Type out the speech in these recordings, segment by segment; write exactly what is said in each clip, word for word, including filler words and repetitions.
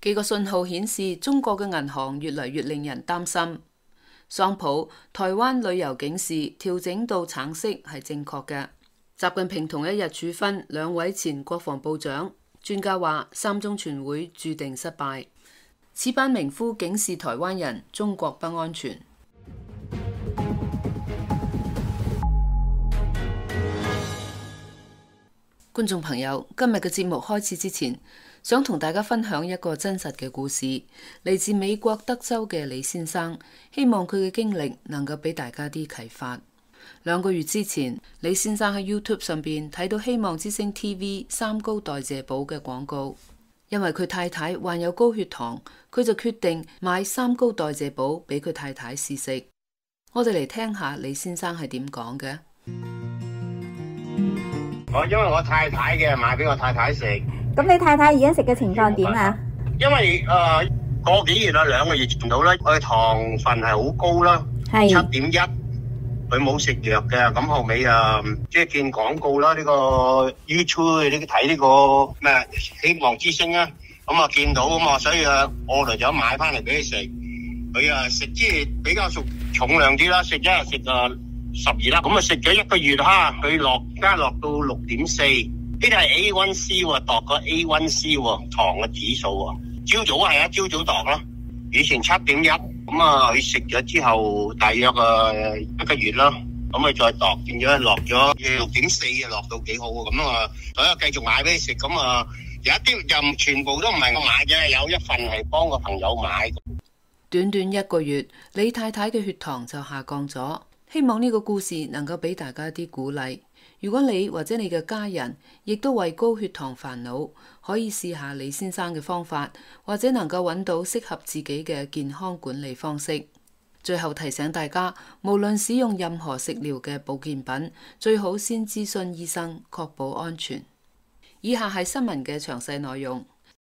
幾個信號顯示中國嘅銀行越嚟越令人擔心。桑普，台灣旅遊警示調整到橙色係正確嘅。習近平同一日處分兩位前國防部長。專家話三中全會注定失敗。此班名夫警示台灣人中國不安全。觀眾朋友，今日嘅節目開始之前，想同大家分享一個真實嘅故事，嚟自美國德州嘅李先生，希望佢嘅經歷能夠俾大家啲啟發。兩個月之前，李先生喺 YouTube 上邊睇到希望之星 T V 三高代謝寶嘅廣告，因為佢太太患有高血糖，佢就決定買三高代謝寶俾佢太太試食。我哋嚟聽下李先生係點講嘅。 我因為我太太嘅買俾我太太食。 咁你太太而家食嘅情況點啊？ 因為誒、呃、個幾月啦，兩個月前到啦，佢糖分係好高啦，七點一，佢冇食藥嘅。咁後尾啊，即係見廣告啦，呢、這個 YouTube 呢睇呢個咩希望之星啊，咁啊見到啊嘛，所以啊我嚟咗買翻嚟俾佢食。佢啊食即係比較屬重量啲啦，食一日食啊十二粒，咁啊食咗一個月哈，佢落加落到六點四，呢啲係 A 一 C 喎，度個 A 一 C 喎，糖嘅指數喎。朝早係啊，朝早度啦，以前七點一，咁啊佢食咗之後大約啊一個月啦，咁啊再度變咗落咗六點四啊，落到幾好啊，咁啊所以繼續買俾你食，咁啊有一啲就全部都唔係我買嘅，有一份係幫個朋友買。 短短一個月，李太太嘅血糖就下降咗。希望呢個故事能夠俾大家啲鼓勵。如果你或者你嘅家人亦都為高血糖煩惱，可以試下李先生嘅方法，或者能夠揾到適合自己嘅健康管理方式。最後提醒大家，無論使用任何食療嘅保健品，最好先諮詢醫生，確保安全。以下係新聞嘅詳細內容。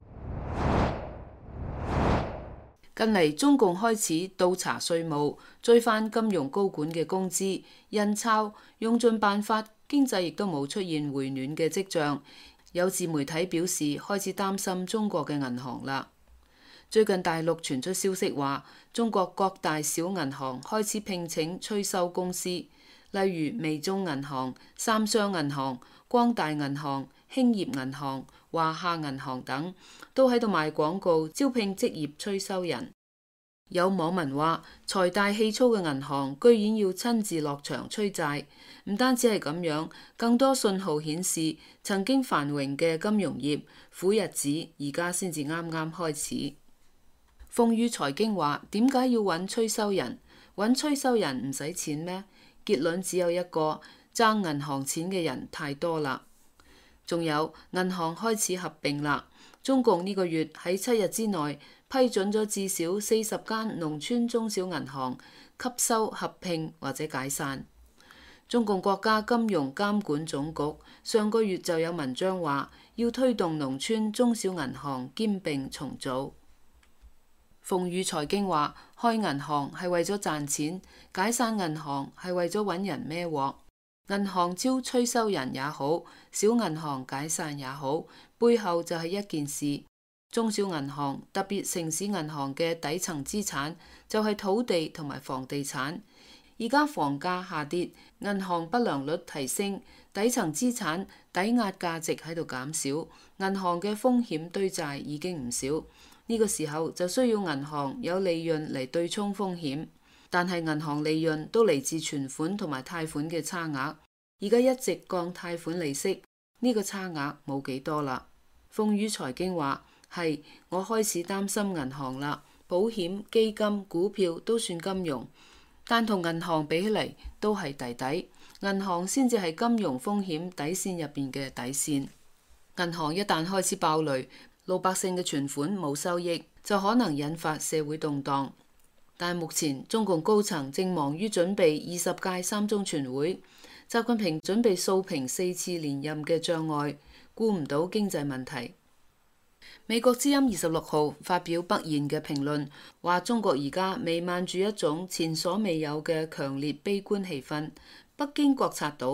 近嚟中共開始倒查稅務，追翻金融高管嘅工資、印鈔，用盡辦法，經濟亦都冇出現回暖嘅跡象。有自媒體表示開始擔心中國嘅銀行啦。最近大陸傳出消息話，中國各大小銀行開始聘請催收公司，例如微眾銀行、三商銀行、光大銀行、興業銀行、華夏銀行等都喺度賣廣告招聘職業催收人。有網民話，財大氣粗嘅銀行居然要親自落場催債。唔單止係咁樣，更多信號顯示曾經繁榮嘅金融業苦日子而家先至啱啱開始。風雨財經話，點解要揾催收人？揾催收人唔使錢咩？結論只有一個，爭銀行錢嘅人太多啦。仲有銀行開始合併啦。中共呢個月喺七日之內批准咗至少四十間農村中小銀行吸收合併或者解散。中共國家金融監管總局上個月就有文章話，要推動農村中小銀行兼併重組。風雨財經話，開銀行係為咗賺錢，解散銀行係為咗揾人孭鑊。銀行招催收人也好，小銀行解散也好，背後就係一件事。中小銀行，特別城市銀行嘅底層資產就係土地同埋房地產。而家房價下跌，銀行不良率提升，底層資產抵押價值喺度減少，銀行嘅風險堆債已經唔少。呢個時候就需要銀行有利潤嚟對沖風險。但係銀行利潤都嚟自存款同埋貸款嘅差額，而家一直降貸款利息，呢個差額冇幾多啦。風雨財經話，係我開始擔心銀行啦，保險、基金、股票都算金融，但同銀行比起嚟都係弟弟，銀行先至係金融風險底線入邊嘅底線。銀行一旦開始爆雷，老百姓嘅存款冇收益，就可能引發社會動盪。但目前中共高層正忙於準備二十屆三中全會，習近平準備掃平四次連任嘅障礙，顧唔到經濟問題。美國之音二十六號發表不言嘅評論，話中國而家彌漫住一種前所未有嘅強烈悲觀氣氛。北京覺察到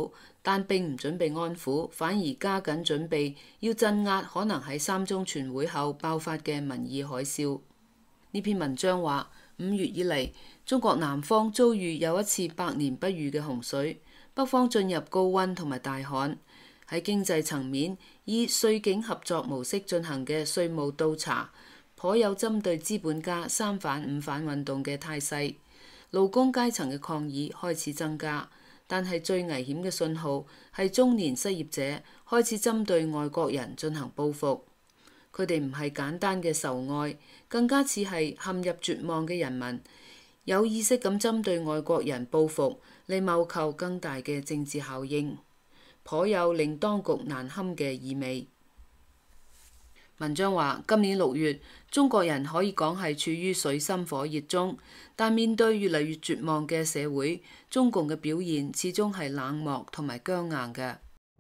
但並唔準備安撫，反而加緊準備要鎮壓可能喺三中全會後爆發嘅民意海嘯。呢篇文章話，五月以嚟，中國南方遭遇又一次百年不遇嘅洪水，北方進入高溫同埋大旱。喺經濟層面，以稅境合作模式進行嘅稅務倒查，頗有針對資本家三反五反運動嘅態勢。勞工階層嘅抗議開始增加，但係最危險嘅信號係中年失業者開始針對外國人進行報復。佢哋唔係簡單嘅仇愛，更加似係陷入絕望嘅人民，有意識咁針對外國人報復，嚟謀求更大嘅政治效應。頗有令當局難堪嘅意味。文章話，今年六月，中國人可以講係處於水深火熱中，但面對越嚟越絕望嘅社會，中共嘅表現始終係冷漠同埋僵硬嘅。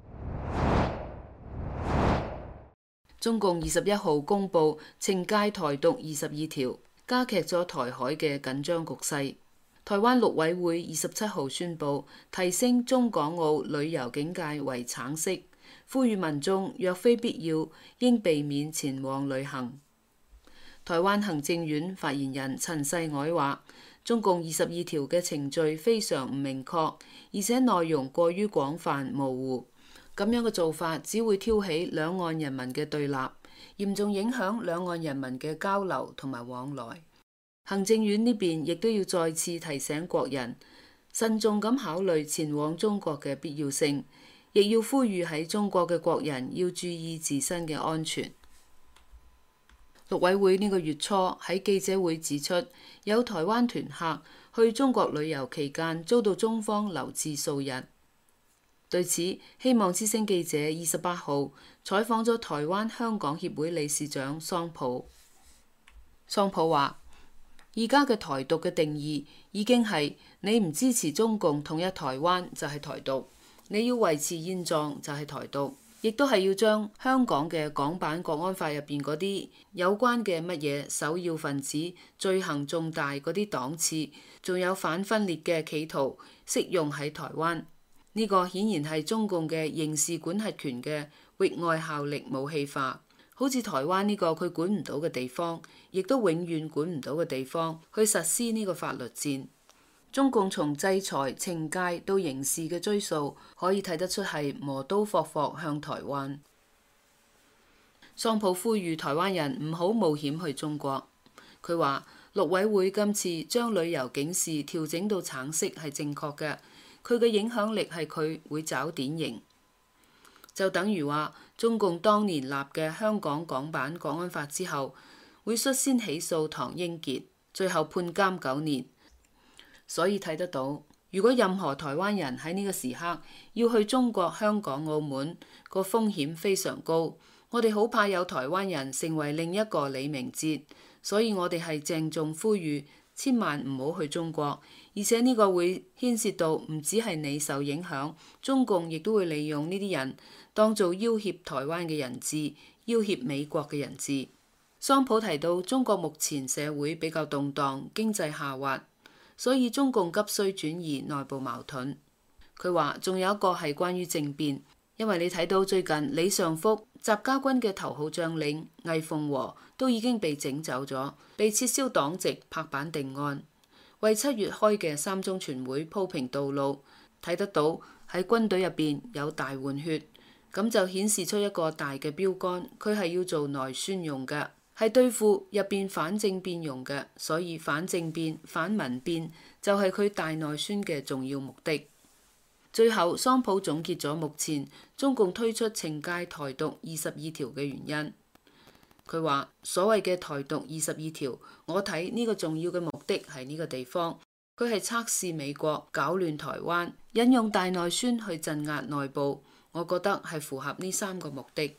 中共二十一號公佈懲戒台獨二十二條，加劇咗台海嘅緊張局勢。台灣陸委會二十七號宣布提升中港澳旅遊警戒為橙色，呼籲民眾若非必要，應避免前往旅行。台灣行政院發言人陳世藹話，中共二十二條嘅程序非常唔明確，而且內容過於廣泛模糊，咁樣嘅做法只會挑起兩岸人民嘅對立，嚴重影響兩岸人民嘅交流同埋往來。行政院呢邊亦都要再次提醒國人，慎重咁考慮前往中國嘅必要性，亦要呼籲喺中國嘅國人要注意自身嘅安全。陸委會呢個月初喺記者會指出，有台灣團客去中國旅遊期間遭到中方留置數日。對此，希望之聲記者二十八號採訪咗台灣香港協會理事長桑普。桑普話，而家嘅台獨嘅定義已經係你唔支持中共統一台灣就係台獨，你要維持現狀就係台獨，亦都係要將香港嘅港版國安法入邊嗰啲有關嘅乜嘢首要分子、罪行重大嗰啲檔次，仲有反分裂嘅企圖適用喺台灣。呢個顯然係中共嘅刑事管轄權嘅域外效力武器化。好似台灣呢個佢管唔到嘅地方，亦都永遠管唔到嘅地方，去實施呢個法律戰。中共從制裁、懲戒到刑事嘅追訴，可以睇得出係磨刀霍霍向台灣。桑普呼籲台灣人唔好冒險去中國。佢話陸委會今次將旅遊警示調整到橙色係正確嘅，佢嘅影響力係佢會找典型。就等於話，中共當年立嘅香港港版國安法之後，會率先起訴唐英傑，最後判監九年。所以睇得到，如果任何台灣人喺呢個時刻要去中國香港、澳門，個風險非常高。我哋好怕有台灣人成為另一個李明哲，所以我哋係鄭重呼籲，千萬唔好去中國。而且呢個會牽涉到唔止係你受影響，中共亦都會利用呢啲人當做要挾台灣嘅人質，要挾美國嘅人質。桑普提到，中國目前社會比較動盪，經濟下滑，所以中共急需轉移內部矛盾。佢話仲有一個係關於政變，因為你睇到最近李尚福、習家軍嘅頭號將領魏鳳和都已經被整走咗，被撤銷黨籍，拍板定案，為七月開嘅三中全會鋪平道路。睇得到喺軍隊入邊有大換血，咁就顯示出一個大嘅標杆，佢係要做內宣用嘅，係對付入邊反政變用嘅，所以反政變、反民變就係佢大內宣嘅重要目的。最後，桑普總結咗目前中共推出懲戒台獨二十二條嘅原因。佢話所謂嘅台獨二十二條，我睇呢個重要嘅目的係呢個地方，佢係測試美國搞亂台灣，引用大內宣去鎮壓內部，我覺得係符合呢三個目的。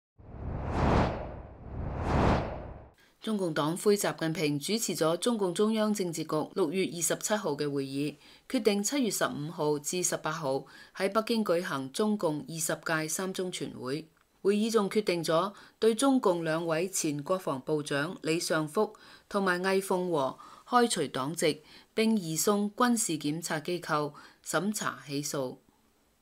中共黨魁習近平主持咗中共中央政治局六月二十七號嘅會議，決定七月十五號至十八號喺北京舉行中共二十屆三中全會。會議仲決定咗對中共兩位前國防部長李尚福同埋魏鳳和開除黨籍，並移送軍事檢察機構審查起訴。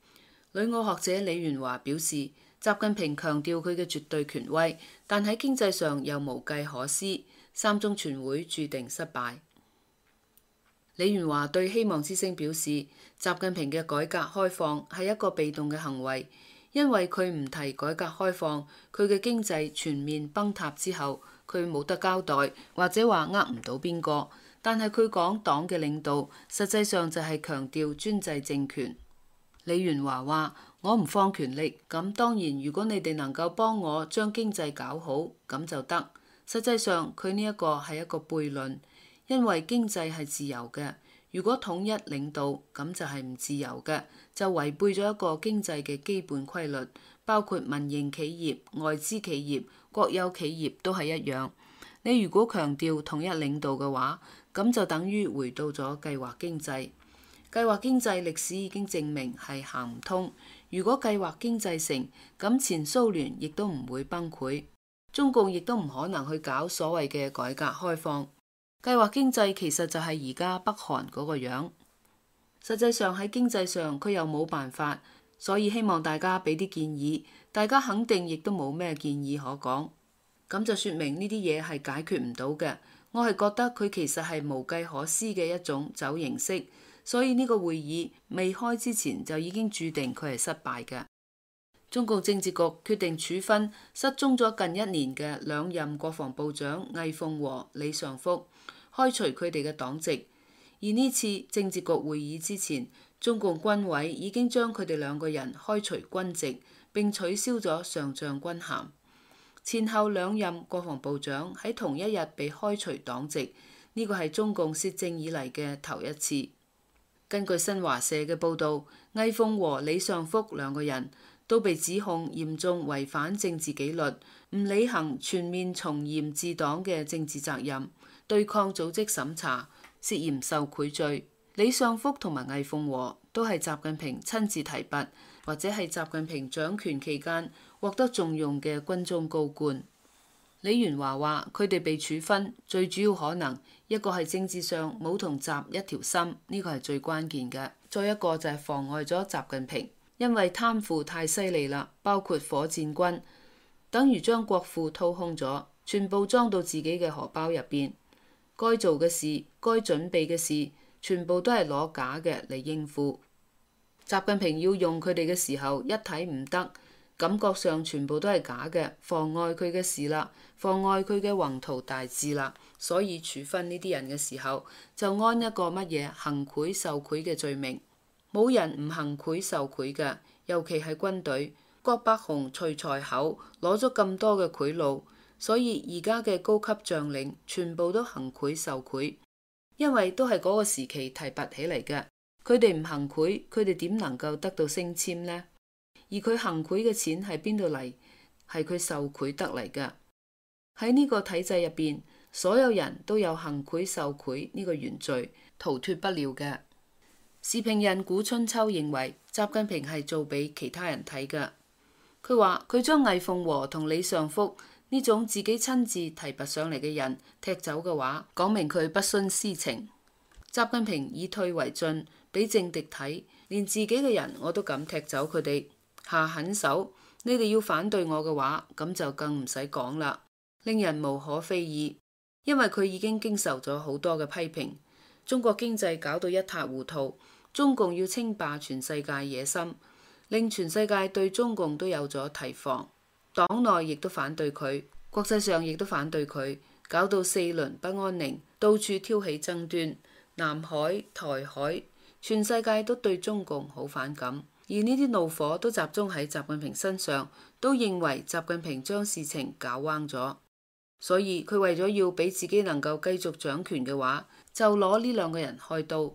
旅澳學者李元華表示，習近平強調佢嘅絕對權威，但喺經濟上又無計可施，三中全會注定失敗。李元華對希望之聲表示，習近平嘅改革開放係一個被動嘅行為，因為佢唔提改革開放，佢嘅經濟全面崩塌之後，佢冇得交代，或者話呃唔到邊個。但係佢講黨嘅領導，實際上就係強調專制政權。李元華話：我唔放權力，咁當然如果你哋能夠幫我將經濟搞好，咁就得。實際上佢呢一個係一個悖論，因為經濟係自由嘅，如果統一領導，咁就係唔自由嘅，就違背咗一個經濟嘅基本規律，包括民營企業、外資企業、國有企業都係一樣。你如果強調統一領導嘅話，咁就等於回到咗計劃經濟。計劃經濟歷史已經證明係行唔通。如果計劃經濟成，咁前蘇聯亦都唔會崩潰，中共亦都唔可能去搞所謂嘅改革開放。計劃經濟其實就係而家北韓嗰個樣。實際上喺經濟上佢又冇辦法，所以希望大家俾啲建議。大家肯定亦都冇咩建議可講，咁就說明呢啲嘢係解決唔到嘅。我係覺得佢其實係無計可施嘅一種走形式。所以呢個會議未開之前就已經注定佢係失敗嘅。中共政治局決定處分失蹤咗近一年嘅兩任國防部長魏鳳和、李尚福，開除佢哋嘅黨籍。而呢次政治局會議之前，中共軍委已經將佢哋兩個人開除軍籍，並取消咗上將軍銜。前後兩任國防部長喺同一日被開除黨籍，呢個係中共攝政以嚟嘅頭一次。根據新華社嘅報導，魏鳳和、李尚福兩個人都被指控嚴重違反政治紀律，唔履行全面從嚴治黨嘅政治責任，對抗組織審查，涉嫌受賄罪。李尚福同埋魏鳳和都係習近平親自提拔，或者係習近平掌權期間獲得重用嘅軍中高官。李元華話：佢哋被處分，最主要可能一個係政治上冇同習一條心，呢個係最關鍵嘅；再一個就係妨礙咗習近平，因為貪腐太犀利啦，包括火箭軍，等於將國庫掏空咗，全部裝到自己嘅荷包入邊。該做嘅事、該準備嘅事，全部都係攞假嘅嚟應付。習近平要用佢哋嘅時候，一睇唔得。感覺上全部都係假嘅，妨礙佢嘅事啦，妨礙佢嘅宏圖大志啦，所以處分呢啲人嘅時候就安一個乜嘢行賄受賄嘅罪名。冇人唔行賄受賄嘅，尤其係軍隊。郭伯雄、徐才厚攞咗咁多嘅賄賂，所以而家嘅高級將領全部都行賄受賄，因為都係嗰個時期提拔起嚟嘅。佢哋唔行賄，佢哋點能夠得到升遷呢？而佢行賄嘅錢係邊度嚟？係佢受賄得嚟嘅。喺呢個體制入邊，所有人都有行賄受賄呢個原罪，逃脫不了嘅。時評人古春秋認為，習近平係做俾其他人睇嘅。佢話佢將魏鳳和同李尚福呢種自己親自提拔上嚟嘅人踢走嘅話，講明佢不徇私情。習近平以退為進，俾政敵睇，連自己嘅人我都敢踢走佢哋。下狠手，你哋要反對我嘅話，咁就更唔使講啦，令人無可非議。因為佢已經經受咗好多嘅批評，中國經濟搞到一塌糊塗，中共要稱霸全世界野心，令全世界對中共都有咗提防，黨內亦都反對佢，國際上亦都反對佢，搞到四鄰不安寧，到處挑起爭端，南海、台海，全世界都對中共好反感。而呢啲怒火都集中喺習近平身上，都認為習近平將事情搞彎咗，所以佢為咗要俾自己能夠繼續掌權嘅話，就攞呢兩個人開刀。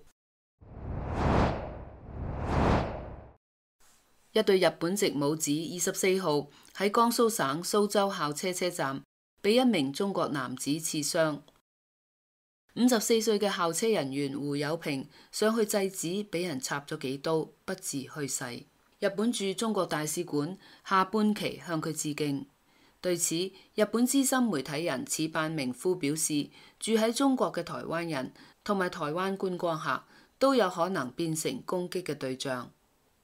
一對日本籍母子二十四號喺江蘇省蘇州校車車站被一名中國男子刺傷。五十四歲嘅校車人員胡友平上去制止，俾人插咗幾刀，不治去世。日本駐中國大使館下半旗向佢致敬。對此，日本資深媒體人矢板明夫表示，住喺中國嘅台灣人同埋台灣觀光客都有可能變成攻擊嘅對象。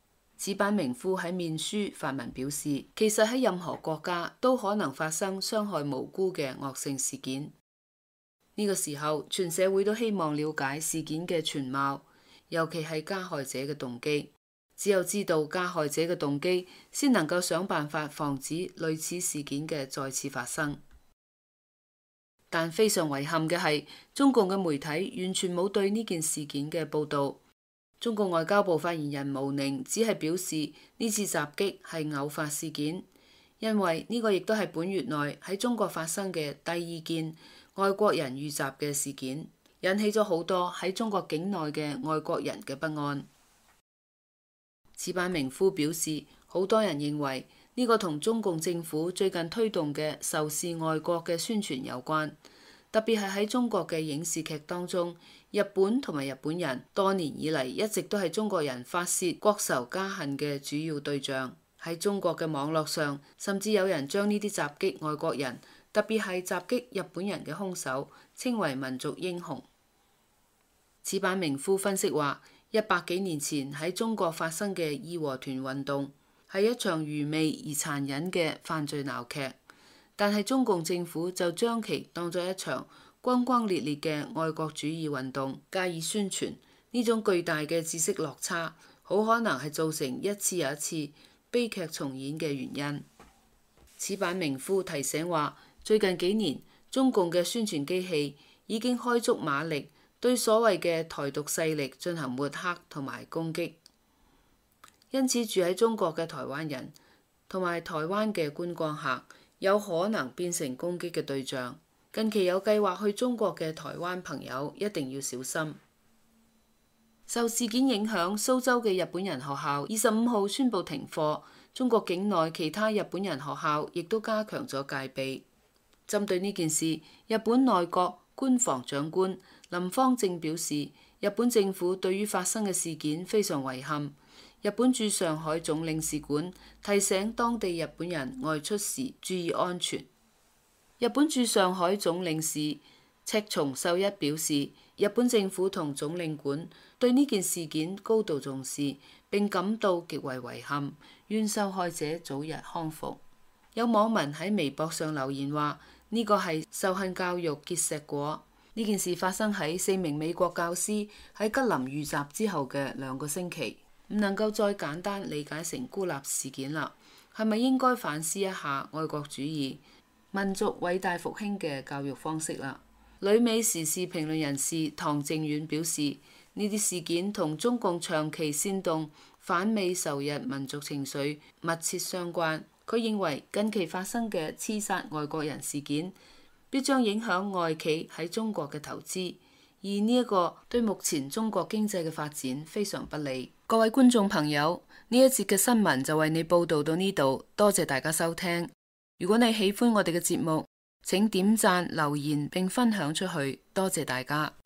矢板明夫喺面書發文表示，其實喺任何國家都可能發生傷害無辜嘅惡性事件。呢個時候，全社會都希望了解事件嘅全貌，尤其係加害者嘅動機。只有知道加害者嘅動機，先能夠想辦法防止類似事件嘅再次發生。但非常遺憾嘅係，中共嘅媒體完全冇對呢件事件嘅報導。中共外交部發言人毛寧只係表示呢次襲擊係偶發事件，因為呢個亦都係本月內喺中國發生嘅第二件外國人遇襲嘅事件，引起咗好多喺中國境內嘅外國人嘅不安。矢板明夫表示，好多人認為呢個同中共政府最近推動嘅仇視外國嘅宣傳有關，特別係喺中國嘅影視劇當中，日本同埋日本人多年以嚟一直都係中國人發洩國仇家恨嘅主要對象。喺中國嘅網絡上，甚至有人將呢啲襲擊外國人，特別係襲擊日本人嘅兇手，稱為民族英雄。矢板明夫分析話，一百幾年前喺中國發生嘅義和團運動係一場愚昧而殘忍嘅犯罪鬧劇，但係中共政府就將其當作一場轟轟烈烈嘅愛國主義運動加以宣傳。呢種巨大嘅知識落差，好可能係造成一次又一次悲劇重演嘅原因。矢板明夫提醒話，最近幾年中共嘅宣傳機器已經開足馬力，對所謂嘅台獨勢力進行抹黑同埋攻擊，因此住喺中國嘅台灣人同埋台灣嘅觀光客有可能變成攻擊嘅對象。近期有計劃去中國嘅台灣朋友一定要小心。受事件影響，蘇州嘅日本人學校二十五號宣布停課，中國境內其他日本人學校亦都加強咗戒備。針對呢件事，日本內閣官房長官林芳正表示，日本政府對於發生嘅事件非常遺憾。日本駐上海總領事館提醒當地日本人外出時注意安全。日本駐上海總領事赤松秀一表示，日本政府同總領館對呢件事件高度重視，並感到極為遺憾，願受害者早日康復。有網民喺微博上留言話，呢個係仇恨教育結碩果。呢件事發生喺四名美國教師喺吉林遇襲之後嘅兩個星期，唔能夠再簡單理解成孤立事件啦。係咪應該反思一下愛國主義、民族偉大復興嘅教育方式啦？旅美時事評論人士唐正遠表示，呢啲事件同中共長期煽動反美仇日民族情緒密切相關。佢認為近期發生嘅刺殺外國人事件必將影響外企喺中國嘅投資，而呢一個對目前中國經濟嘅發展非常不利。各位觀眾朋友，呢一節嘅新聞就為你報道到呢度，多謝大家收聽。如果你喜歡我哋嘅節目，請點讚、留言並分享出去，多謝大家。